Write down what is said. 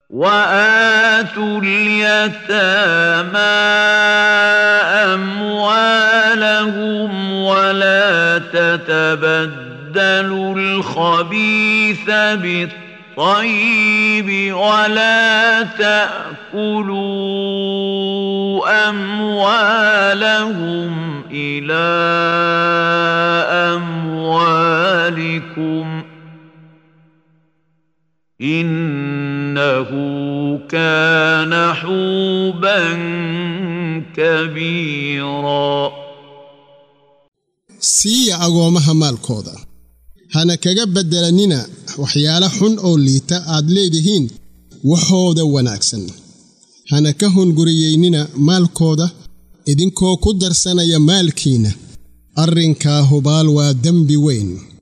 وآتوا اليتامى أموالهم ولا تتبدلوا الخبيث بالطيب ولا تأكلوا أموالهم إلى أموالكم إنه كان حوبا كبيرا سي أغومها مالكودا هانا كجبد دلنينا وحيالا حن أو ليتا أدليدهين وحودا وناكسن هانا كهن قرييننا مالكودا إذن كو قدر سنة يا مالكينا أرنكا هبال ودنبي وين